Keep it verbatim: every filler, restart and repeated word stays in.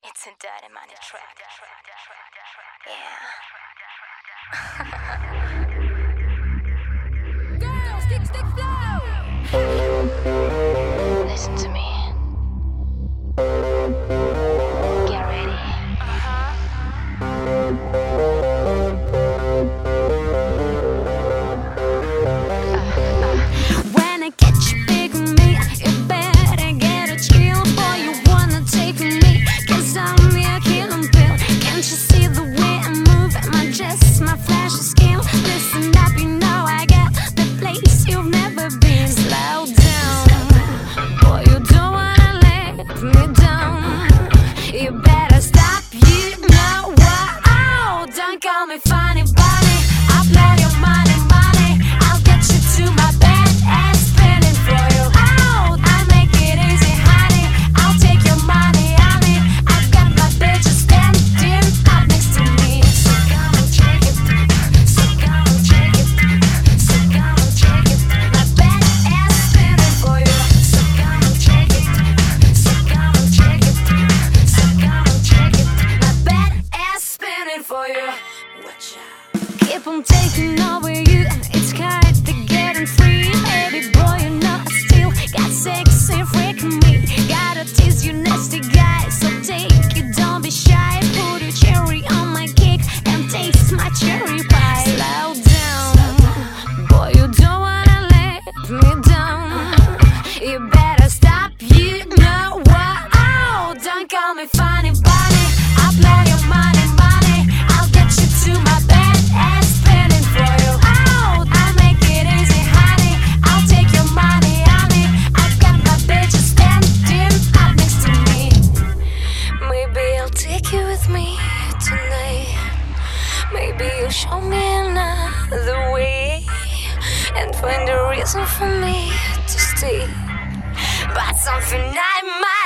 It's a dirty money track. Yeah. Girls, kick, stick, flow. Listen to me. Get ready. When I catch you picking me, you better get a chill. Boy, you wanna take me, cause I'm your killing pill. Can't you see the way I move? My chest, my flash of skill. Listen up, you know I got the place you've never been. Slow down, boy, you don't wanna let me down. You better stop, you know what? Oh, don't call me funny bunny. I'll blow your money, money. I'll get you to my bed and spin it for you. Oh, I'll make it easy, honey. I'll take your money, honey. I've got my bitches standing up next to me. So come and check it. So come and check it. So come and check it. My bed is spinning for you. So come and check it. So come and check it. So come and check it. My bed is spinning for you. Watch out. Keep on taking over you, it's kind of getting free. Baby boy, you know I still got sexy freaking me. Gotta tease you nasty guy, so take it, don't be shy. Put a cherry on my cake and taste my cherry pie. Slow down, boy, you don't wanna let me down. You better stop, you know what? Oh, don't call me funny bunny. I'll blow your money, money. I'll get you to my bed and spinning for you. Oh, I'll make it easy, honey. I'll take your money, honey. I've got my bitches standing up next to me. Maybe I'll take you with me tonight. Maybe you'll show me another way and find a reason for me to stay. But something I might